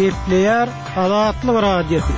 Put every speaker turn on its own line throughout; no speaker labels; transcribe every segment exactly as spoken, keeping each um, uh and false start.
Kepler Azatlyk Radiosu.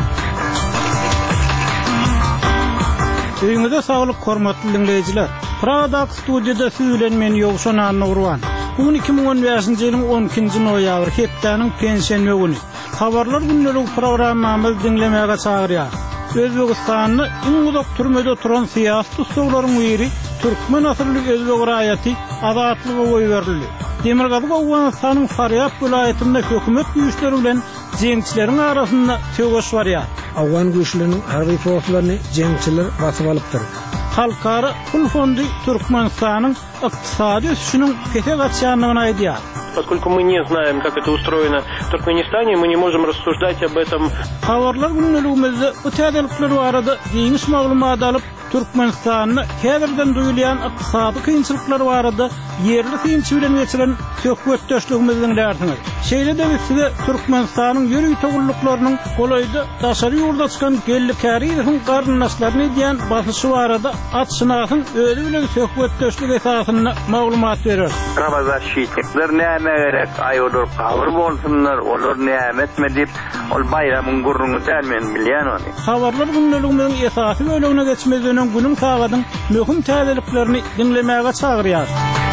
Öňüňizde saglyk, hormatly dinleyijiler. Prada studiyada süýlenmeni ýogşan Nurwan. Bu iki ming on beşinji ýylyň on ikinji noýabr hepdeniň pensiýa güni. Habarlar günleri programmamyzy dinlemäge çagyrýar. Özbegistanyny iň uzak türmede turan siýasat ustalaryň biri Türkmen asyrly Özbek raýaty Azatlyga goý berildi. Demirgazyk Awganystanyň Faryab vilayetinde hökümet güýçleri bilen jeňçileriň arasynda töweş barýar.
Awgan güýçleriniň harby forslaryny jeňçiler basyp alypdyr.
Halkara Pul Fondy Türkmenistanyň ykdysady ösüşiniň kefe gatşanlygyny aýdýar.
Поскольку мы не знаем, как это устроено в Туркменистане, мы не можем рассуждать об этом.
Habarlar günlüğümüzde bu täzelikleri barada geniş maglumat alyp Türkmenistanyny häzirden duýulýan ykdysady kynçylyklary barada yerli synçy bilen geçiren söhbetdeşligimiziň därdiňiz. Şeýle-de size Türkmenistanyň ýöri togulluklarının golayda daşary ýurda çykan gelli käriýetiň garynnaşlaryny diýen basyşy barada atşynasyň özü bilen söhbetdeşlik esasyny maglumat berer.
Pravazashitler näme gerek? Ay olur kabul bolsunlar, olur näme etme dip, ol bayramyň gurruny dälmen bilýän ony.
Habarlar günlüğümüziň esasy bölügine geçmeden günün tagadyň möhüm täzeliklerini dinlemäge çagyrýar.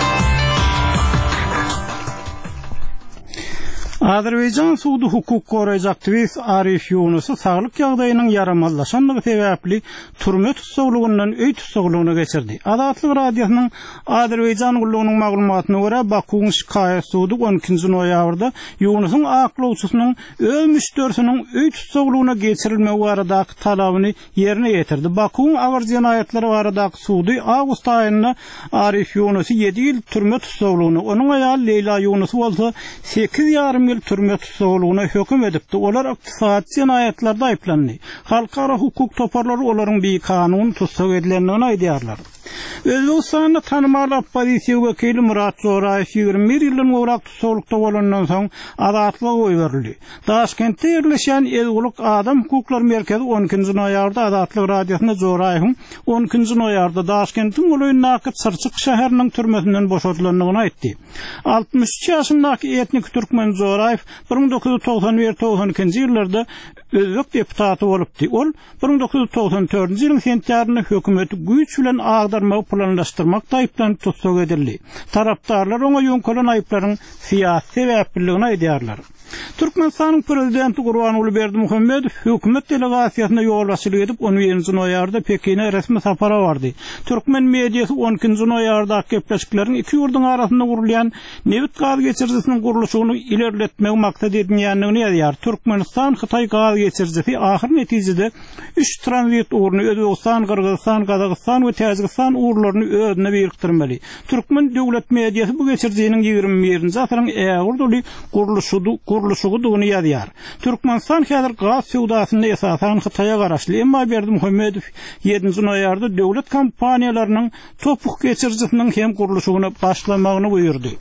Azerbaycan suwdy hukuk goraýjy aktivist Arif Yunusy saglyk ýagdaýynyň yaramazlaşanlygy sebäpli türme tutsaglygynyň öý tutsaglygyna geçirdi. Azatlyk radiosynyň Azerbaycan gullugynyň maglumatyna görä Bakuň şikaýet suwdy on ikinji noýabrda Yunusyň aklawçysynyň öz müşterisiň öý tutsaglygyna geçirilmegi baradaky talabyny ýerine ýetirdi. Bakuň agyr jenaýatlary baradaky suwdy awgust aýynda Arif Yunusy ýedi ýyl türme tutsaglygyny, onuň aýaly Leyla Yunus bolsa sekiz ýarym ýyl türme tutsaglygyna hökm edipdi. Olar ykdysady jenaýatlarda aýplandy. Halkara hukuk toparlary olaryň bir kanun tutsag edilendigini aýdýarlar. Özbegistanyň tanymal opozisiýa wekili Murat Zoraýew ýigirme bir ýylyň gowrak tutsaglykda bolandan soň azatlyga goý berildi. Daşkentde ýerleşen Ezgulyk Adam Hukuklary Merkezi on ikinji noýabrda Azatlyk radiosyna Zoraýew on ikinji noýabrda Daşkentden Goloýnaky Çyrçyk şäheriniň türmesinden boşaltylandygyny aýtdy. altymyş üç ýaşyndaky etnik türkmen Zoraýew bir ming dokuz ýuz togsan bir togsan ikinji ýyllarda Özbek deputaty bolupdy. Ol bir ming dokuz ýuz togsan dördünji ýylyň sentýabrynda hökümeti güýç bilen agdarmagy planlaşdyrmakda aýplanyp tutsag edildi. Tarapdarlar oňa ýönkelen aýplaryň siýasy sebäpligini aýdýarlar. Türkmenistanyň prezidenti Gurbanuly Berdimuhammedow hökümet delegasiýasyna ýolbaşçylyk edip on birinji noýabrda Pekine resmi sapara bardy. Türkmen mediýasy on ikinji noýabrda gepleşikleriň iki ýurduň arasynda gurulýan Newit gaz geçirjisiniň guruluşyny ilerletmek maksat edilýändigini ýazýar. Türkmenistan Hytaý gaz geçirjisi ahir netijede üç tranzit uğrunu Özbegistan, Kırgızstan, Kazakistan we Täjikistan uğurlaryny özüne biriktirmeli. Türkmen döwlet mediýasy bu geçirjiniň ýigirme birinji asyryň ägirli guruluşy guruluşyny ýazýar. Türkmenistan häzir gaz sowdasyny esasan Hytaýa garaşly, emma Berdimuhammedow ýedinji noýabrda döwlet kompaniýalarynyň topuk geçirjisiniň hem guruluşyny başlamagyny buyurdy.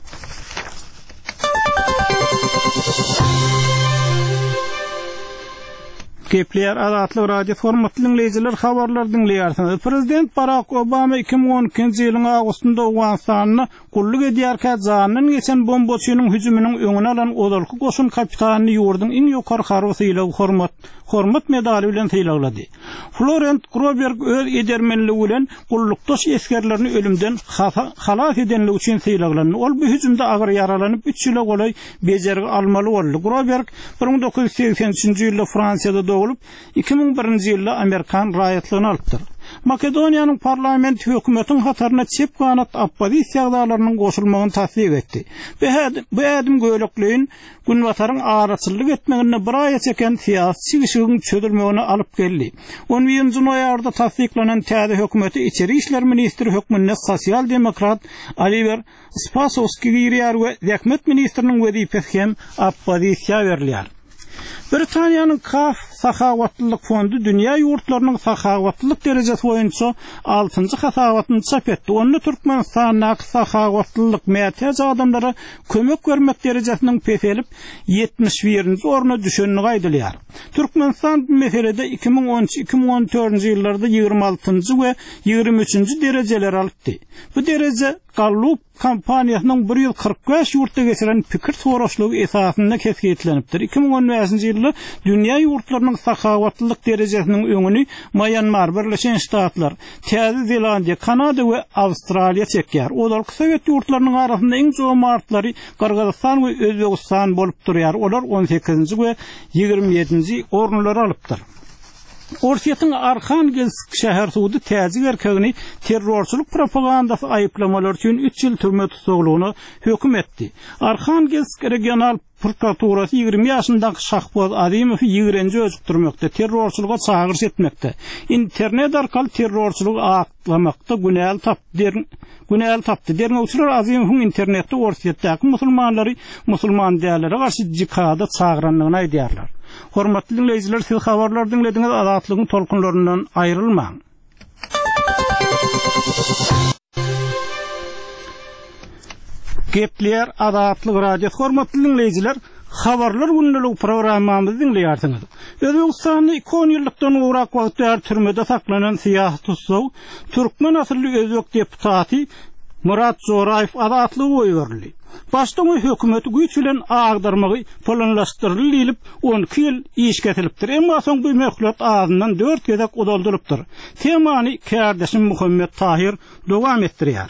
Kepler Azatlyk radio formatly dinleyijiler habarlar dinleýärsiňiz. Prezident Barack Obama iki ming on ikinji ýylyň agustynda Awganystanyny gulluk edýärkä janyny geçen bombaçynyň hüjüminiň öňüne alan Odalky goşun kapitanyny ýurduň iň ýokary harby hormat hormat medali bilen sylaglady. Florent Groberg öz edermenligi bilen gullukdaş eskerlerini ölümden halas edenligi üçin sylaglandy. Ol bu hüjümde agyr yaralanyp üç ýyla golay bejergi almaly boldy. Groberg bir ming dokuz ýuz seksen üçinji ýylda Fransiýada doğulup iki ming birinji ýylda Amerikan raýatlygyny alypdyr. Makedoniýanyň parlamenti hökümetiň hatarına çep kanat opozisiýa ýagdaýlarynyň goşulmagyny tasdik etdi. Bu ädim göýlekligiň günwataryň araçylyk etmegine bir aýa çeken siýasy çygyşygyň çözülmegine alyp geldi. on birinji noýabrda tasdiklanan täze hökümeti içeri işler ministri hökmünde sosial demokrat Oliver Spasowski girýär we häkmet ministriniň wezipesi hem opozisiýa berilýär. Britaniýanyň Kaf Sahawatllyk Fondu dünýä ýurtlarynyň sahawatllyk derejesi boýunça altynjy hasabatyny çap etdi. Onu Türkmenistanyň sahawatllyk mätäç adamlara kömek bermek derejesiniň peselip yetmiş birinji orna düşenini gaýdylýar. Türkmenistan bu meselede iki bin on üç iki bin on dördünji ýyllarda ýygrimi altynjy we ýygrimi üçinji derejeler alypdy. Bu dereje Gallup kampaniýasynyň bir ýyl kırk beş ýurtda geçiren pikir soraşlygy esasyna kesgitlenipdir. iki bin on beşinji ýylda dünýä ýurtlarynyň sahawatllyk derejesiniň öňüni Myanmar, Birleşen Ştatlar, Täze Zelandiýa, Kanada we Awstraliýa çekýär. Olar Sowet ýurtlarynyň arasynda iň jomartlary Kyrgyzstan we Özbegistan bolup durýar. Olar on sekizinji we ýygrimi ýedinji ornlary alypdyr. Orsiýatyň Arhangelsk şäher sudy täze erkegini terrorçylyk propagandasy aýyplamalary üçin üç ýyl türme tutsagylygyny hökm etdi. Arhangelsk regional prokuraturasy ýygrimi ýaşyndaky Şahboz Adimowy ýigrenji özükdirmekde, terrorçylyga çağırış etmekde. İnternet arkaly terrorçylygy aklamakda günäl tapdy. Günäl tapdy. Derňewçiler Adimowyň internetde Orsiýatdaky musulmanlary musulman dällere garşy jihada çağıranlygyny aýdýarlar. Hormatly dinleyijiler, siz habarlar dinlediňiz, azatlygyň tolkunlaryndan aýrylmaň. Gepler Azatlyk radio. Hormatly dinleyijiler, habarlar günlük programmamyzy dinleýärsiňiz. Özbegistanyň iki on ýyllykdan urak wagtda türmede saklanan siýasy tutsaw, türkmen asylly özbek deputaty Murat Zoraýew azatlygy goýberli. Başta o hökümeti güç bilen agdarmagy planlaşdyrylýyp on iki ýyl iş getilipdir. Emma soň bu mehlulat ağzından dört gezek odoldurypdyr. Temany kardeşim Muhammed Tahir dowam etdirýär.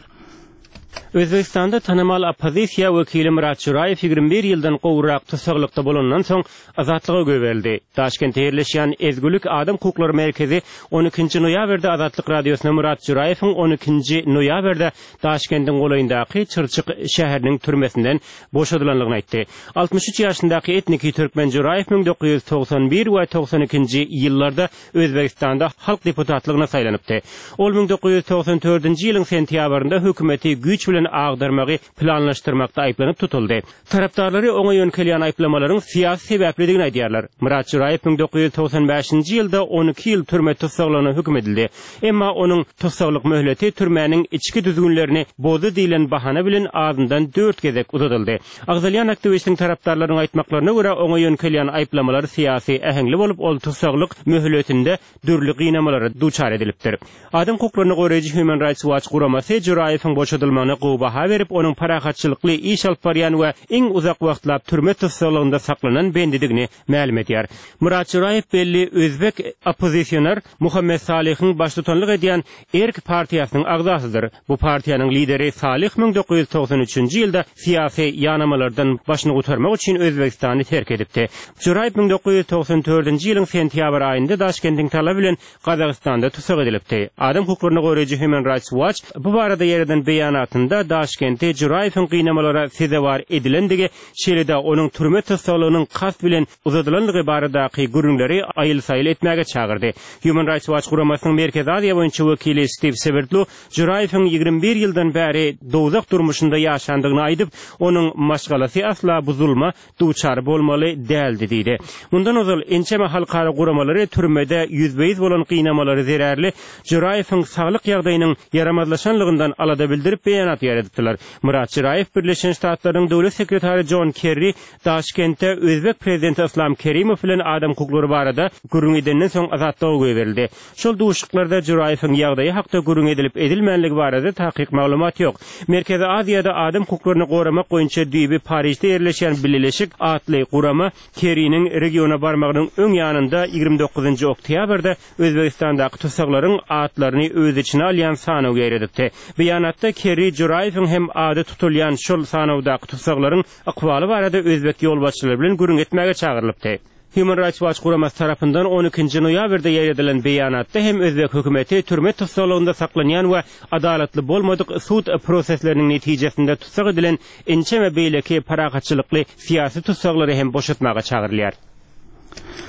Özbekistanda tanymal opozisiýa wekili Murat Zoraýew ýygrimi bir ýyldan gowrak tusaklykda bolandan soň azatlyga göberildi. Taşkentde ýerleşýän Ezgülük Adam Hukuklary Merkezi on ikinji noýabrda Azatlyk radiosyna Murat Zoraýewiň on ikinji noýabrda Taşkentdiň golayyndaky Çyrçyk şäheriniň türmesinden boşadylanlygyny aýtdy. altmış üç ýaşyndaky etniki türkmen Zoraýew bin dokuz ýüz togsan bir we togsan ikinji ýyllarda Özbekistanda halk deputatlygyna saýlanypdy. Ol bin dokuz ýüz togsan dördünji ýylyň sentýabrynda hökümeti güç bilen agdarmagy planlaşdyrmakda aýplanyp tutuldy. Tarapdarlary oňa ýönkelýän aýplamalaryň siýasy sebäpligini aýdýarlar. Murat Zoraýew bin dokuz ýüz togsan beşinji ýylda on iki ýyl türme tutsaglygyna hüküm edildi. Emma onuň tutsaglyk möhleti türmäniň içki düzgünlerini bozy diýilen bahana bilen azyndan dört gezek uzatyldy. Agzalyan aktivistiň tarapdarlaryň aýtmaklaryna görä oňa ýönkelýän aýplamalar siýasy ähengli bolup ol tutsaglyk möhletinde dürli gynamalara duçar edilipdir. Adam hukuklaryny goraýjy Human Rights Watch guramasy Zoraýewiň boşadylmagyna gobaha berip onuň parahatçylykly iş alyp barýan we iň uzak wagtlap türme tutsagligynda saklanan bendidigini ma'lum edýär. Murat Zoraýew belli özbek opozisiýoner Muhammed Salihiň başlytanlyk edýän Erk partiýasynyň agzasydyr. Bu partiýanyň lideri Salih bin dokuz ýüz togsan üçinji ýylda siýasy ýanamalardan başyny gutarmak üçin Özbekistany terk edipdi. Zoraýew bin dokuz ýüz togsan dördünji ýylyň sentýabr aýynda Taşkentdiň talaby bilen Gazagystanda tutsak edilipdi. Adam hukuklaryny goraýjy Human Rights Watch bu barada ýerden beýanatynda Taşkentde Zoraýewiň gynamalara sezewar edilendigi, şeýle-de onuň türme tutsaglygynyň kas bilen uzadylanlygy baradaky gürüňleri aýyl-saýyl etmäge çağırdy. Human Rights Watch guramasynyň Merkez Aziýa boýunça wekili Steve Severtlu Zoraýewiň ýygrimi bir ýyldan bäri dowzak durmuşynda ýaşandygyny aýdyp, onuň maşgalasy asla buzulma duçar bolmaly däldi diýdi. Mundan ozal ençeme halkara guramalary türmede ýüzbeýiz bolan gynamaları zerärli, Zoraýewiň saglyk ýagdaýynyň yaramazlaşanlygyndan alada bildirip beýanat ýaratdylar. Murat Zoraýew Birleşen Ştatlaryň döwlet sekretary John Kerry Taşkentde Özbek prezidenti Islam Kerimow bilen adam hukuklary barada gürüň edenden soň azatlyga goýberildi. Şol duşuklarda Zoraýewiň ýagdaýy hakda gürüň edilip edilmänligi barada takyk maglumat ýok. Merkezi Aziýada adam hukuklaryny goramak boýunça düýbi Parisde ýerleşýän Birleşik Atly gurama Kerryniň regiona barmagynyň öň ýanynda ýygrimi dokuzunji oktýabrda Özbekistandaky tutsaklaryň atlaryny öz içine alýan sanaw ýeredipdi. Beýanatda Kerry Zoraýewiň hem ady tutulýan şol sanawdaky tutsaklaryň akwaly barada özbek ýolbaşçylary bilen gürüň etmäge çağırlypdy. Human Rights Watch guramasy tarapyndan on ikinji noýabrda ýeredilen beýanatda hem özbek hökümeti türme tutsagligynda saklanýan we adalatly bolmadyk sud prosesleriniň netijesinde tutsak edilen ençeme beýleki paragatçylykly siýasy tutsaklary hem boşatmaga çağırylýar.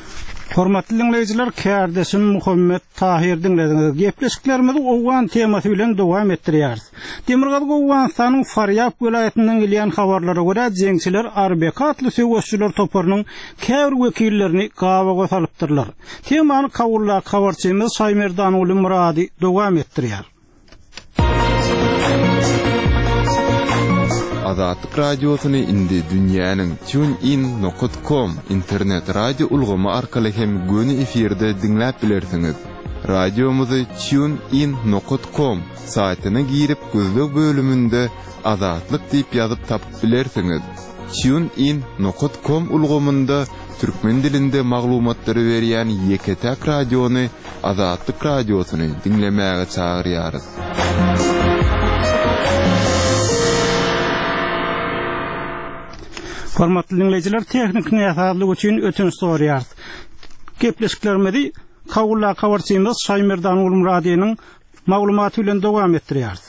Hormatly dinleyijiler, Kärdesim Muhammed Tahir dinlediňiz. Gepleşiklerimizi Owgan temasy bilen dowam etdirýäris. Demirgazyk Owganstanyň Faryab welaýatynyň gelýän habarlara görä, jeňçiler Arbeka atly söwüşçüler toparynyň käbir wekillerini gabaga salypdyrlar. Temany kawulla kawarçymyz Şaýmerdan uly Murady dowam etdirýär.
Azatlyk radiosyny indi dünýäniň TuneIn nokta com internet radio ulgamy arkaly hem göni efirde dinläp bilersiňiz. Radiomuzy TuneIn nokta com saýtyna girip gözlük bölümünde Azatlyk diýip ýazyp tapyp bilersiňiz. TuneIn nokta com ulgamynda türkmen dilinde maglumatlary berýän Ýeketäk radiony Azatlyk radiosyny dinlemäge çagyrýarys.
Hormatly dinleyijiler, teknik näsatlyk üçin ötünç sorýar. Gepleşiklerimizi kawulla kawarçymyz Şaýmerdan uly Muradynyň maglumaty bilen dowam etdirýäris.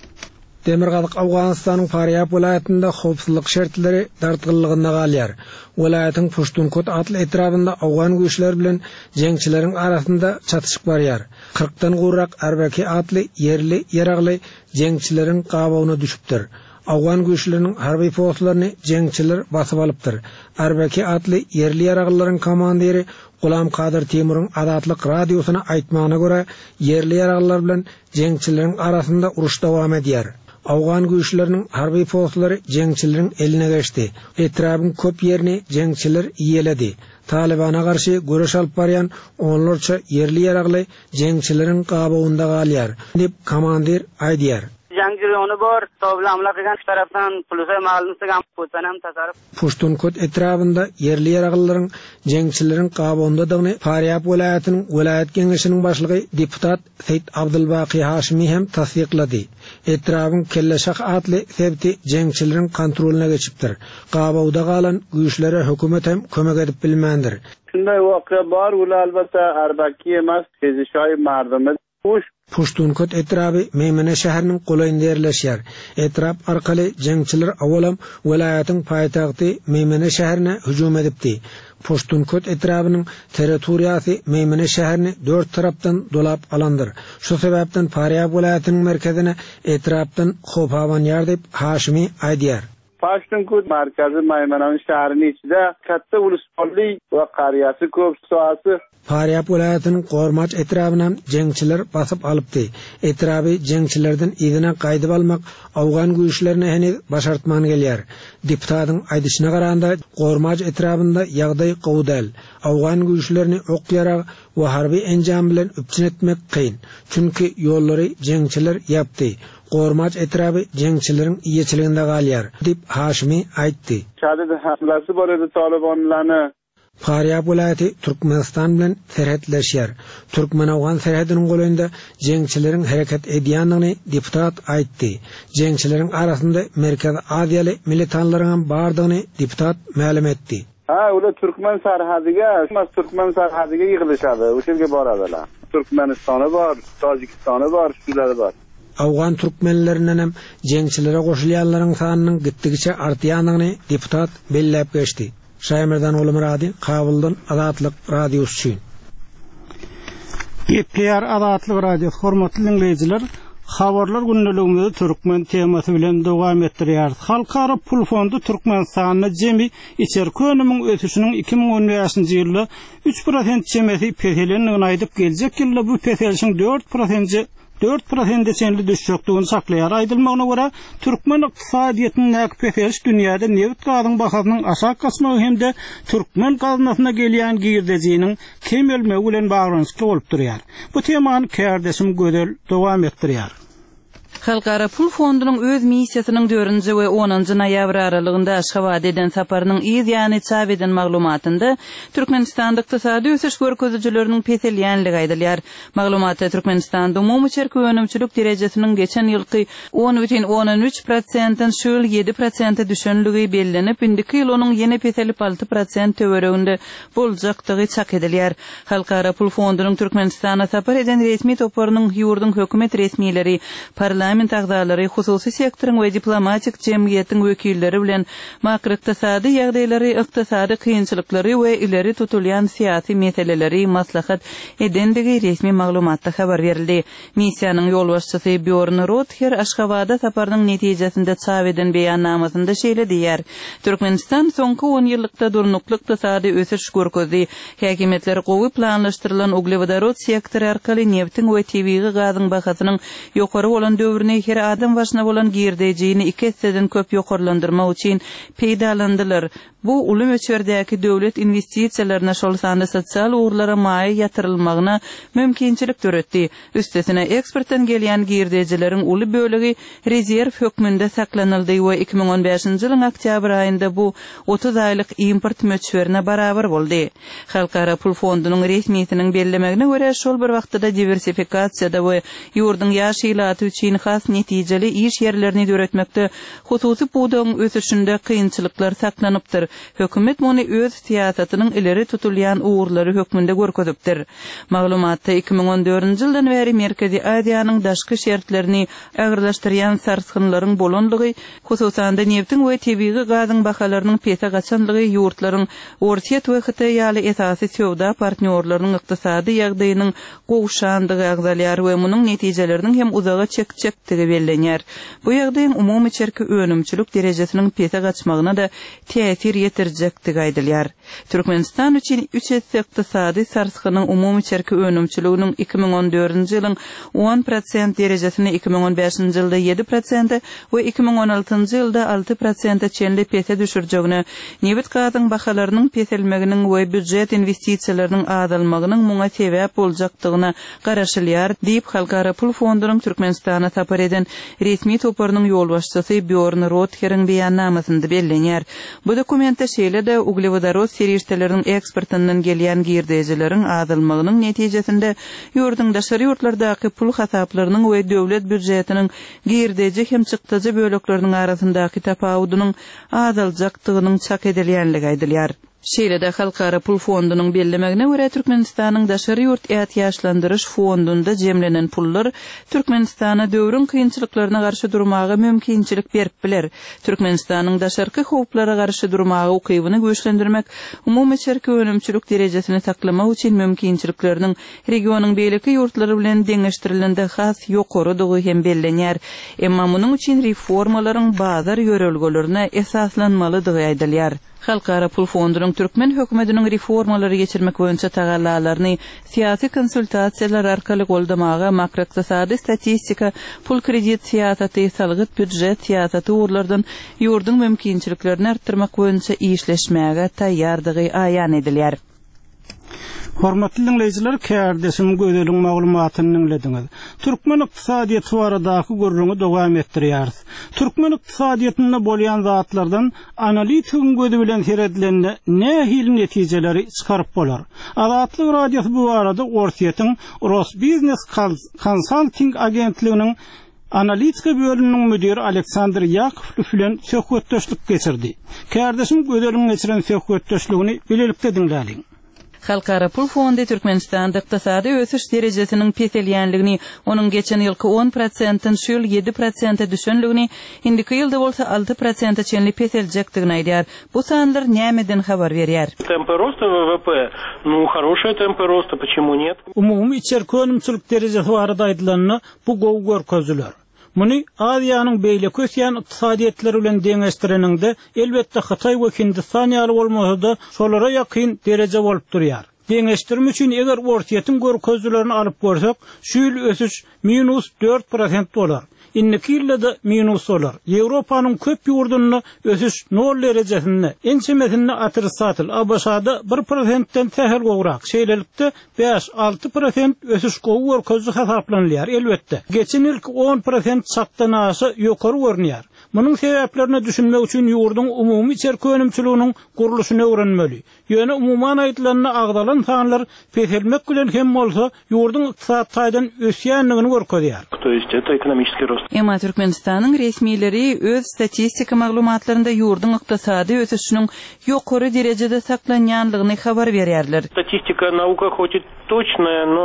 Demirgazyk Awganistanyň Faryab welaýatynda howpsuzlyk şertleri dartgynlygynda galýar. Welaýatyň Pushtunkot atly etrafynda Awgan güýçleri bilen jeňçileriň arasynda çatışyk barýar. kırkdan gurrak Arbeki atly yerli ýaragly jeňçileriň gabagyna düşüpdir. Awgan güýçleriniň harby postlaryny jeňçiler basyp alypdyr. Arbeki atly yerli ýaraglylaryň komandiri Gulam Kadir Temur'un Azatlyk radiosyna aýtmagyna görä, yerli ýaraglylar bilen jeňçileriň arasynda uruş dowam edýär. Awgan güýçleriniň harby postlary jeňçileriň eline geçdi. Etrabyň köp ýerini jeňçiler ýeledi. Talibana garşy görüş alyp barýan onlarça yerli ýaragly jeňçileriň gabagynda galýar, diýip komandir aýdýar.
Jangiri onu bor, tobla hamla kılgan şu taraftan polise mağlumsugam potanam tasarruf.
Pushtunkot etrafynda yerli ýaraglylaryň jeňçileriň gabagyndadygyny Faryab welaýatynyň welaýat geňeşiniň başlygy deputat Seyit Abdulbaqy Haşimi hem tasdiqlady. Etrabyň kelleşak atly sebti jeňçileriň kontrolyna geçipdir. Gabagynda galan güýçlere hökümet hem kömek edip bilmändir.
Şunday waka bar, ul albatta Arbaki emas, Kezişoy mardymy puş
Pushtunkot etrafy Meýmene şäheriniň golaýynda ýerleşýär. Etraf arkaly jeňçiler awalam welaýatyň paýtagty Meýmene şäherine hüjum edipdi. Pushtunkot etrafynyň territoriýasy Meýmene şäherini dört tarapdan dolap alandyr. Şu sebäpden Faryab welaýatynyň merkezine etrapdan hop hawan ýar diýip Haşimi aýdýar.
Pushtunkot merkezi Meýmene şäheriniň içinde katta ulusparly we qarýasy köp soasy
Faryab welaýatynyň Gormaç etrafyndan jeňçiler basyp alypdy. Etrafy jeňçilerden ýygyna gaýdyp almak Awgan güýçlerine heniz başartman gelýär. Deputatyň aýdyşyna garaganda Gormaç etrafynda ýagdaý gowdal. Awgan güýçlerini ok ýarag we harby enjam bilen üpçün etmek kyn. Çünki ýollary jeňçiler ýapdy. Gormaç etrafy jeňçileriň ýeçiliginde galýar, diýip Haşimi aýtdy.
Şäherde hamlasy bar edi Talibanlaryny.
Faryab welaýaty Türkmenistan bilen serhetleşýär. Türkmen-Awgan serhediniň golaýynda jeňçileriň hereket edýändigini deputat aýtdy. Jeňçileriň arasynda Merkez Aziýaly militanlaryň bardygyny deputat ma'lum etdi.
Ha, ular Türkmen sarhadyga, mas Türkmen sarhadyga ýygylyşady, o şerge baradalar. Türkmenistany bar, Tajikistany bar, şulary bar.
Awgan türkmenlerinden hem jeňçilere goşulýanlaryň sanynyň gitdigiçe artýandygyny deputat belläp geçdi. Şaýmerdan uly Murady, Kabuldan Azatlyk radiosu.
Gepleýär Azatlyk radiosu. Hormatly dinleyijiler, habarlar gündeligimizde türkmen temasy bilen dowam etdirýär. Halkara pul fondu Türkmenistanyna jemi içerki önümüň ötüşiniň iki ming on beşinji ýylda üç prosent jemesi peselenigini aýdyp geljek ýylda bu peselişiň dört prosent dört prosent senli düşükdigini saklaýar. Aýdylmagyna görä, türkmen ykdysadyýatynyň näki peseliş dünýäde neft gazynyň bahasynyň aşağı kasmagy hemde türkmen gazynasyna gelýän girdejiniň kemelmegi bilen baglanyşly bolup durýar. Bu temany Kärdesim gödel dowam etdirýär.
Halkara pul fondunyň öz missiýasynyň dördünji we onunji noýabr aralygynda Aşgabat eden saparynyň ýa-ni çap eden maglumatynda Türkmenistanda ykdysady ösüş görkezijleriniň peselýänligi aýdylýar. Maglumatda Türkmenistanda umumy çerki önümçilik derejesiniň geçen ýylky on butun on üç prosentdan şol yedi prosentga düşenligi bellenip, indiki ýyl onuň ýene peselip alty prosent töwereginde boljakdygy çak edilýär. Halkara pul fondunyň Türkmenistana sapar eden resmi toparynyň ýurdun hökümet resmiýetleri parlament parlament agzalary, hususy sektorun we diplomatik jemgyýetiň wekilleri bilen makroiqtisady ýagdaýlary, ykdysady kynçylyklary we ileri tutulýan syýasy meseleleri maslahat edendigi resmi maglumatda habar berildi. Missiýanyň ýolbaşçysy Björn Rother Aşgabatda saparynyň netijesinde çap eden beýannamasynda şeýle diýär: Türkmenistan soňky on ýyllykda durnukly ykdysady ösüş görkezdi. Häkimetler gowy planlaşdyrylan uglevodorod sektory arkaly neftiň we tebii gazyň bahasynyň ýokary bolan döwrüne her adam başyna bolan girdejini iki hisseden köp ýokarlandyrmak üçin peýdalandylar. Bu uly möçberdäki döwlet investisiýalaryna şolsanda sosial uğurlara maý ýatyrylmagyna mümkinçilik töretdi. Üstesine eksportdan gelýän girdejileriň uly bölegi rezerw hökmünde saklanyldy we iki ming on beşinji ýylyň oktyabr aýynda bu otuz aýlyk import möçberine barabar boldy. Halkara pul fondunyň resmiýetiniň bellemegine görä şol bir wagtda diversifikasiýada we ýurdun ýaşylaty üçin has netijeli iş ýerlerini döretmekde hususy budagyň ösüşinde kynçylyklar saklanypdyr. Hökümet muny öz siýasatynyň ileri tutulýan uğurlary hökmünde görkezipdir. Maglumatda iki ming on dördünji ýyldan beri Merkezi Aziýanyň daşky şertlerini agyrlaşdyrýan sarsgynlaryň bolanlygy, hususanda neftiň we tebii gazyň bahalarynyň pesa gaçanlygy ýurtlaryň orta we Hytaý ýaly esasy sowda partnýorlarynyň ykdysady ýagdaýynyň gowşandygy agzalýar we munyň netijeleriniň hem uzaga çekçektigi bellenýär. Bu ýagdaýyň umumy çerki önümçilik derejesiniň pesa gaçmagyna da täsir ýetirjektigi aýdylýar. Türkmenistan üçin üç ykdysady sarsgynyň umumy çerki önümçiliginiň iki ming on dördünji ýylyň on prosent derejesini iki ming on beşinji ýylda yedi prosent we iki ming on altynjy ýylda altı prosent çenli pesa düşürjegine, neft gazyň bahalarynyň peselmeginiň we büdjet investisiýalarynyň azalmagynyň muňa sebäp boljakdygyna garaşylýar diýip Halkara pul fondunyň Türkmenistana tapar eden resmi toparynyň ýolbaşçysy Björn Rother'iň beýannamasynda bellenýär. Bu dokumentde şeýle-de uglevodorod serýişleriniň eksportyndan gelýän girdejileriň azalmagynyň netijesinde ýurdun daşary ýurtlardaky pul hasaplarynyň we döwlet büdjetiniň girdeji hem çykdyjy bölekleriniň arasyndaky tapawudynyň azaljakdygynyň çak edilýänligi aýdylýar. Şeýle-de Halkara pul fondunyň bellemegine görä Türkmenistanyň daşary ýurt ýatýaşlandyryş fondunda jemlenen pullar Türkmenistana döwrün kynçylyklaryna garşy durmagy mümkinçilik berip biler. Türkmenistanyň daşarky howplara garşy durmagy ukybyny güýçlendirmek, umumy çerki önümçilik derejesini saklamak üçin mümkinçilikleriniň regionyň beýleki ýurtlary bilen deňeşdirilende has ýokarydygy hem bellenýär. Emma munyň üçin reformalaryň bazar ýörelgelerine esaslanmalydygy aýdylýar. Halkara pul fondunyň Türkmen hökümetiniň reformalary geçirmek boýunça tagallalaryny syýasy konsultasiýalar arkaly goldamaga makroiqtisady statistika, pul kredit syýasaty, salgyt büdjet syýasaty uğurlardan ýurdun mümkinçiliklerini artdyrmak boýunça işleşmäge taýýardygy aýan edilýär.
Hormatly dinleyijiler, kärdesim gödeliň maglumatyny dinlediňiz. Türkmen ykdysadyety baradaky görüňi dowam etdirýäris. Türkmen ykdysadyetinde bolýan zatlardan analitikň gözi bilen seredilen nähil netijeleri çykaryp bolar. Azatlyk radiosu bu arada Orsiýetiň Rosbusiness Consulting agentliginiň analitika bölüminiň müdiri Aleksandr Yakovlew bilen söhbetdeşlik geçirdi. Kärdesim gödeliň geçiren söhbetdeşligini bilelikde dinläliň.
Halkara pul fondu Türkmenistanda ykdysady ösüş derejesiniň peselýänligini, onuň geçen ýylky on prosentdan şol yedi prosenta düşenligini, indiki ýylda bolsa altı prosenta çenli peseljekdigini aýdýar. Bu sanlar nämeden habar berýär?
Темпы роста ВВП, ну, хорошие темпы роста, почему нет?
Umumy içerki önümçilik derejesi barada aýdylanyny bu gowy görkezdiler. Muny Aziýanyň beýleki ösýän ykdysadyetleri bilen deňeşdireninde elbetde Hytaý we Hindistan ýaly bolmasa da şolara ýakyn dereje bolup durýar. Deňeşdirme üçin eger ortaýetin görkezdilerini alyp görсек, şu ýyl ösüş minus dört prosent bolar. Indiki ýylda minus bolar. Ýewropanyň köp ýurdunyna ösüş nol derejesinde, ençemesinde atyrsatyl, A B S-da bir prosentden täher gowrak. Şeýlelikde beş altı prosent ösüş gowy görkezdi hasaplanýar elbetde. Geçen ýylky on prosent çakdan aşy ýokary görnýär. Munyň sebäplerini düşünmek üçin ýurdun umumy içerki önümçiliginiň guruluşyny öwrenmeli. Ýöne umumyň aýdylanyny agdalan sanlar peselmek bilen hem bolsa ýurdun ykdysat taýdan ösýänligini görkezýär.
То есть это экономический рост.
Emma Türkmenistanyň resmiýetleri öz statistika maglumatlarynda ýurdun ykdysady ösüşiniň ýokary derejede saklanýanlygyny habar berýärler.
Статистика наука хоть и точная, но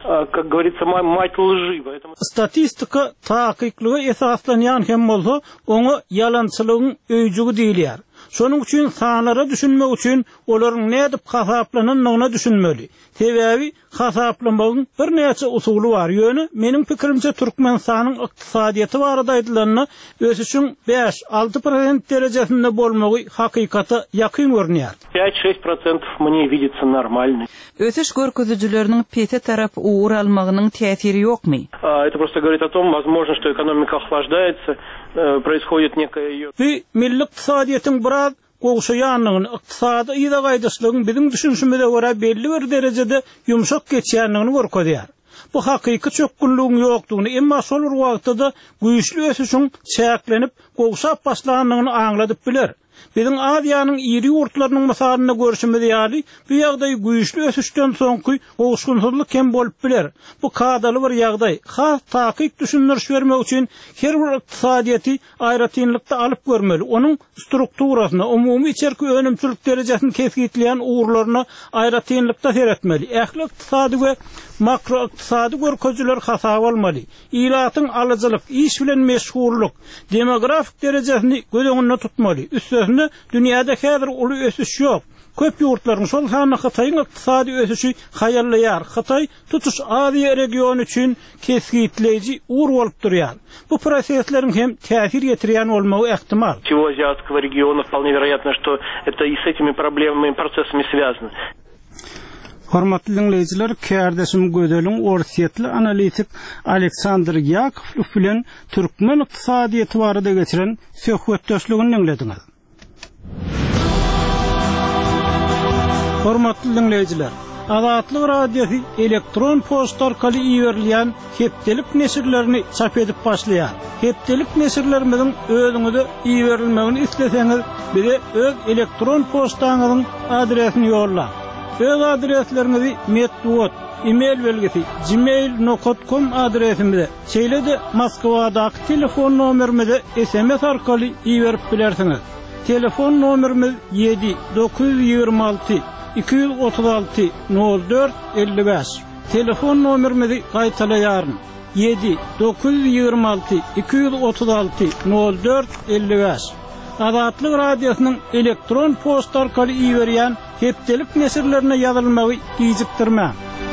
как говорится, мать лжи. Поэтому...
Statistika taqiqlığı esaslanyan hem bolsa, onu yalançılığın öýjügi diýilýär. Şonuň üçin sanlara düşünmek üçin olaryň nädip hasaplananyna düşünmeli. Sebäbi hasaplamagyň bir näçe usuly bar. Ýöne meniň pikirimçe Türkmenistanyň ykdysadyety barada aýdylanna ösüşiň beş alty prosent derejesinde bolmagy hakykata ýakyn görnýär.
пять-шесть процентов мне видится нормальный.
Ösüş görkezüjüleriniň pete tarap uğur almagynyň täsiri ýokmy?
Это просто говорит о том, возможно, что экономика охлаждается, происходит некая её...
Bu milli ykdysadyetiň biraz goşaýanlygyny, ykdysady ýa-da gaýdaşlygyň bizim düşünşümizde görä belli bir derejede ýumşak geçýänligini görkezýär. Bu hakyky çökünlüğün ýokdugyny, emma şol wagtda güýçli ösüşiň çäklenip goşap başlananyny aňladyp biler. Bizim Aziýanyň iri ýurtlarynyň masalyna görüşmede ýaly, bu ýagdaý güýçli ösüşden soňky goşgunçylyk hem bolup biler. Bu kadaly bir ýagdaý. Has takyk düşündiriş bermek üçin her bir ykdysadyety aýratynlykda alyp görmeli. Onuň strukturasyna, umumy içerki önümçilik derejesini kesgitleýän uğurlaryna aýratynlykda seretmeli. Ähli ykdysady we makro ykdysady görkezler hasap almaly. Ilatyň alyjylyk, iş bilen meşgullyk, demografik derejesini göz öňünde tutmaly. Üstesinde dünýäde häzir uly ösüş ýok. Köp ýurtlaryň şol hany Hataýyň ykdysady ösüşi haýallayar. Hataý tutuş Aziýa regionu üçin kesgitleýiji uğur bolup durýar. Bu prosesleriň hem täsir ýetirýän bolmagy ähtimal.
Всего азиатского региона вполне вероятно, что это и с этими проблемами и процессами связано.
Hormatly dinleýijiler, kärdeşim Gödeliň orsiýetli analitik Aleksandr Yakovlew bilen türkmen ykdysadyety barada geçiren söhbetdeşligini dinlediňiz. Hormatly dinleýijiler, Azatlyk radiosi elektron poçta arkaly iýerilýän hepdelik nesirlerini çap edip başlaýar. Hepdelik nesirlerimizin özüňize iýerilmegini isleseňiz, bize öz elektron poçtaňyzyň adresini ýollar. Öz adreslerinizi metduot, e-mail belgesi gmail nokta com adresimizde, şeýle-de Moskwadaky telefon nomerimize S M S arkaly iýerip bilersiňiz. Telefon nomerimiz yedi dokuz yüz ýygrimi alty iki yüz otuz alty nol dört elli beş. Telefon nomerimizi gaýtalaýaryn. yedi dokuz yüz ýygrimi alty iki yüz otuz alty nol dört elli beş. Azatlyk radiosynyň elektron poçta arkaly iýerýän hepdelik nesirlerine ýazylmagy gijikdirmä.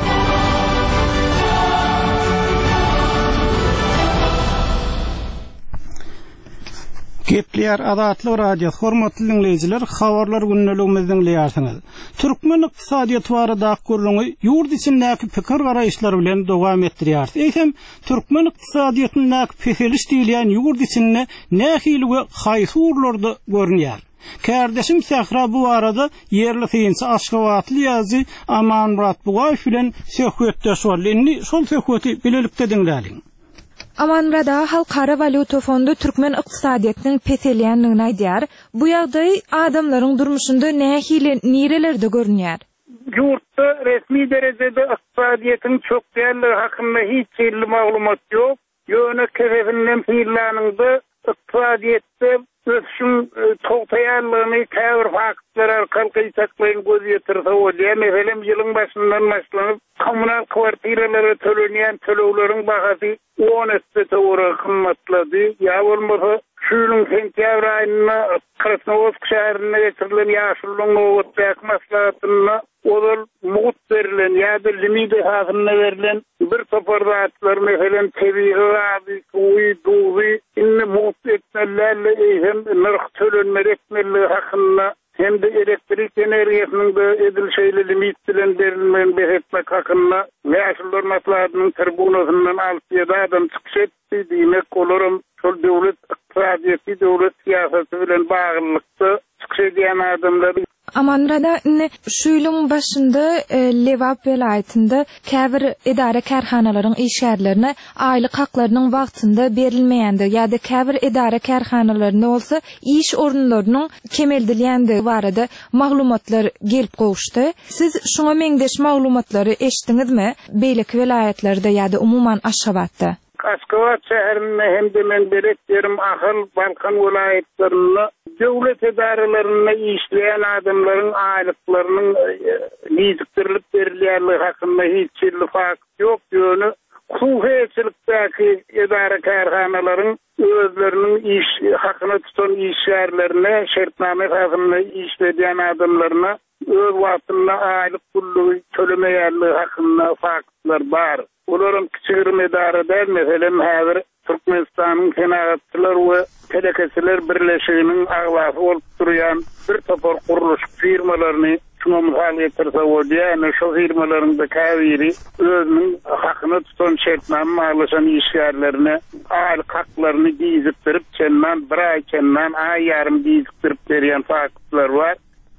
Gepler Azatlyk radio hormatly dinleýijiler, habarlar günneligimizden dinleýärsiňiz. Türkmen ykdysadyety barada gurulňy ýurt içindäki pikir garaýşlar bilen dowam etdirýär. Eýsem türkmen ykdysadyetiniň näki peseliş diýilýän ýurt içinde nähili we haýsy urlarda görünýär. Kärdeşim Sahra bu arada yerli synçy Aşgabatly ýazy Aman Murat Bugaýew bilen söhbetdeş boldy. Şol söhbeti bilelikde dinläliň.
Amanrada Halkara Valuta Fondu Türkmen ykdysadyetiniň peselýänligini aýdýar. Bu ýagdaý adamlaryň durmuşynda nähili nirelerde görünýär?
Ýurtda resmi derejede ykdysadyetiň çok däerligi hakynda hiç belli maglumat ýok. Ýöne kerebinden fiillanyňda ykdysadyetde ösüşün togtaýanlygyny täwir faktlar arkaly gysaklaýan göz ýetirse bolýar. Meselem ýylyň başyndan başlanyp kommunal kwartiralary tölenýän tölewleriň bahasy on etde kymmatlady. Ýa bolmasa şu ýylyň sentýabr aýyna Krasnoyarsk şäherine getirilen ýaşullyň nowatdaky maslahatyna olal mugut berilen ýa-da limidi hasyna berilen bir toparda atlar meselem tebiği abi kuy duwy inne mugut etmelerle hem narx tölenmek etmeleri hakynda hem de elektrik energiýasynyň da edilşeýli limit bilen berilmeýän behetmek hakynda ýaşullar maslahatynyň tribunasyndan altyda adam çykyş etdi diýmek olaram şol döwlet ykdysadyety döwlet siýasaty bilen baglykda çykyş edýän adamlar.
Amanrada şu ýylyň başynda e, Lewap welaýetinde käbir edara karhanalaryň işgärlerine aýlyk haklarynyň wagtynda berilmeýändir ýa-da käbir edara karhanalarynda bolsa iş orunlarynyň kemeldilýändigi barada maglumatlar gelip gowuşdy. Siz şoňa meňdeş maglumatlary eşitdiňizmi? Beýleki welaýetlerde ýa-da umuman Aşgabatda?
Aşgabat şäherinde hem de men berek yerim Ahal Balkan welaýetlerinde devlet idarelerinde işleyen adamların aylıklarının giziktirilip verilýänligi hakynda hiç çilli fakt yok diýeni hukuksuzlukdaki idare karhanalaryň özlerinin iş hakyny tutan işgärlerine, şertname hakyny işledýän adamlaryna öz wagtynda aylyk pully tölemeýänligi hakynda faktlar bar. Olaryň kiçigir idarede meselem häzir Türkmenistanyň kenagatçylar we telekesiler birleşiginiň aglaby bolup durýan bir topar guruluş firmalaryny şunu hal getirse bolýar, şu firmalaryň da käbiri özüniň hakyny tutan şertname alýan işgärlerine aylyk haklaryny gizikdirip, çenmen bir ay çenmen ay yarım gizikdirip berýän faktlar bar.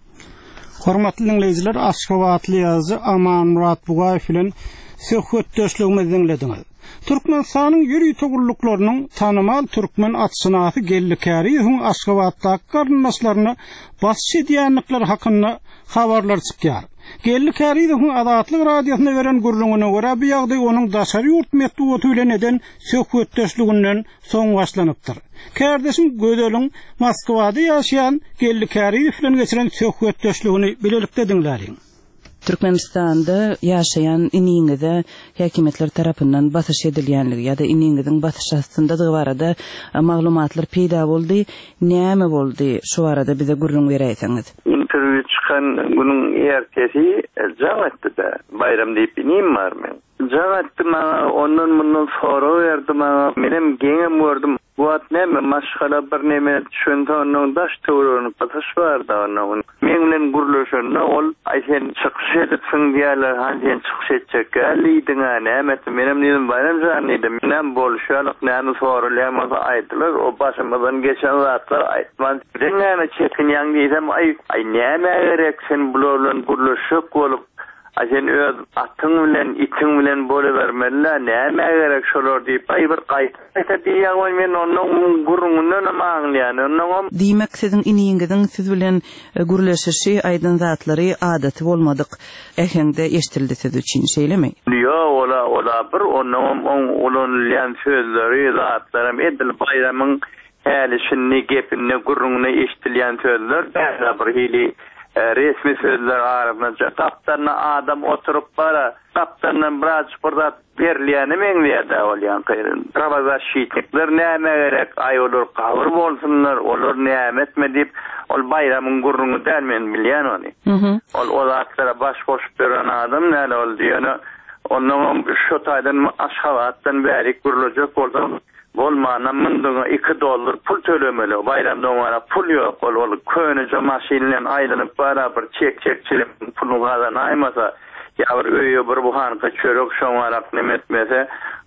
Hormatly dinleyijiler, Aşgabatly ýazy Aman Murat Bugaýew bilen söhbetdeşligimizi dinlediňiz. Türkmenistanyň ýüri togulluklarının tanymal türkmen atşynasy Gellikäriyewň Aşgabatdaky garyndaşlaryny basy edýänlikler hakynda habarlar çykýar. Gellikäriyewň Azatlyk radiosyna beren gurulmagyna görä bu ýagdaý onuň daşary ýurt metdugaty bilen eden söhbetdeşliginden soň başlanypdyr. Kardeşim Gödeliň Moskwada ýaşaýan Gellikäriýew bilen geçiren söhbetdeşligini bilelikde dinläriň.
Türkmenistanda ýaşaýan iniňizde häkimetler tarapyndan basyş edilýänligi ýa-da iniňiziň basyş astynda barada maglumatlar peýda boldy. Näme boldy? Şu arada bize gurrun beräýsiňiz.
Interview çıkan günün ertesi Jagatda bayram diýip inim bar men. Jagatda maňa ondan mundan sora berdi maňa. Menem geňem gördüm. Bu at näme maşgala bir näme düşündi onuň daş töwrüni batyş barda onuň. Men bilen gurulşanda ol aýsen çykyş edipsiň diýerler, hanjy çykyş etjek gälidiň näme menem diýdim bayram janydym. Menem bolşalyk näme sorulýar aýdylar, o başymyzdan geçen zatlar aýtman. Näme çekin ýaň diýsem ay ay näme gerek sen bularlan gurulşyk bolup aýen öz atyň bilen itiň bilen bole bermeliler, näme gerek şolar diýip ay bir gaýta diýýär men onuň gurrundan maňlaýan. Onuň
diýmek siziň iniňiziň siz bilen gurulşyşy aýdyn zatlary adaty bolmadyk ehende eşitildi siz üçin şeýlemi?
Ýok, ola ola bir onuň olanýan sözleri zatlarym edil bayramyň hälisini gepini gurrunny eşitilýän sözler bäze bir hili resmi sözler arasında taptanna adam oturup bara taptandan biraz burada berliýäni meňleýär bolýan kyryn. Trabaza şiitlikler näme gerek ay olur gawr bolsunlar, olar näme etme diýip ol bayramyň gurruny dälmen bilýän ony. Ol olatlara baş boş beren adam näle boldy ýa-ni onuň şu taýdan Aşgabatdan bäri gurulajak bolsa bolmana munduňa iki dollar pul tölemeli. Bayramda ona pul ýok. Ol ol köňe maşinlen aýlanyp barabir çek çek çilip pulny gadan aýmasa ýa-bir öýe bir buhanka çörek şoňarak nemetmese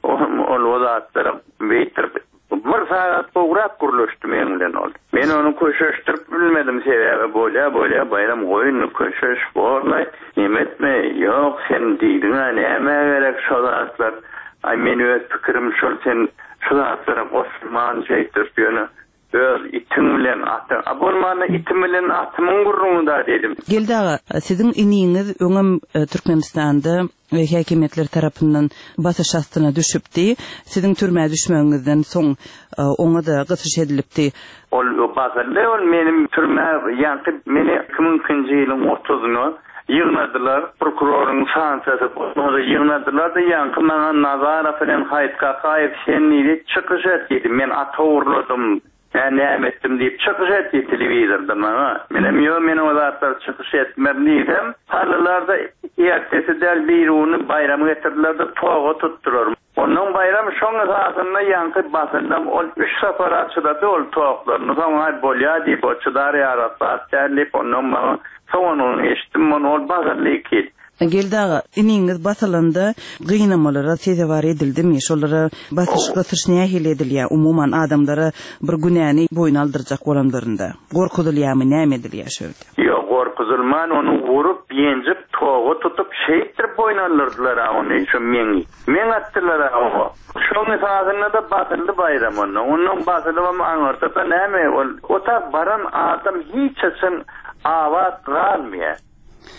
ol olatlara beýtirip bir saat pograk guruluşdy men bilen ol. Men onu köşeşdirip bilmedim sebäbi bolýa bolýa bayram goýuny köşeş bolmay nemetme ýok sen diýdiň näme gerek şolatlar. Ay men öz pikirim şol sen şulatlara Osman şeytir ýöne öz itim bilen atı. Abolmana itim bilen atymyň gurrunda dedim.
Geldi ağa, siziň iniňiz öňem Türkmenistanda häkimetler tarapyndan basyş astyna düşüpdi. Siziň türmäge düşmeňizden soň oňa da gysyş edilipdi.
Ol bazarda ol menim türmäge ýanky meni iki ming üçinji ýylyň otuzyny yığnadılar, prokurorun sansası bozmadı, yığnadılar da yankı bana nazara falan hayıtka kayıp senliyle çıkış etiydim. Ben ata uğurladım, ben ne ettim deyip çıkış etiydi televizorda bana. Benim yok, benim o zatlar çıkış etmeliydim. Halılarda ertesi del bir onu bayramı getirdiler de toğu tuttular. Onun bayramı şoňa saatında yankı basındım. Ol üç sefer açıdadı ol toğuklarını. Sonra bolya deyip o çıdar yaratlar, derleyip onun bana soňra eşitdim, onu ol bazarlyk et.
Geldi ağa, iniňiz basylanda gynamalara sezebar edildimi? Şolara basyş gasyş nähil edilýär? Umuman adamlara bir günäni boyun aldyrjak bolamlarynda. Gorkudylýarmy, näme edilýär şöyle?
Ýok, gorkuzulman onu vurup, ýenjip, toğu tutup şeýtirip boyun aldyrdylar onu şu meňi. Men atdylar onu. Şoňa saatynda da batyldy bayram onu. Onuň batyldymy aňartda näme ol? Ota baran adam hiç açyn awat galmýar.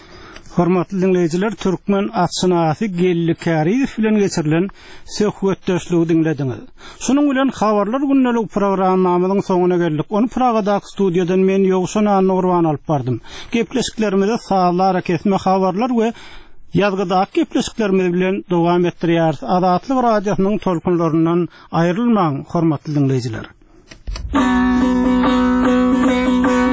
Hormatly dinleyijiler, Türkmen atşynasy Gelli Kariyev bilen geçirilen söhbetdeşligi dinlediňiz. Şunuň bilen habarlar günnelik programmamyzyň soňuna geldik. Onu Pragadaky studiýadan men Ýogşan Nurwan alyp bardym. Gepleşiklerimizi sağlar kesme habarlar we ýazgydaky gepleşiklerimiz bilen dowam etdirýär. Adatlyk radiosynyň tolkunlaryndan aýrylmaň, hormatly dinleyijiler.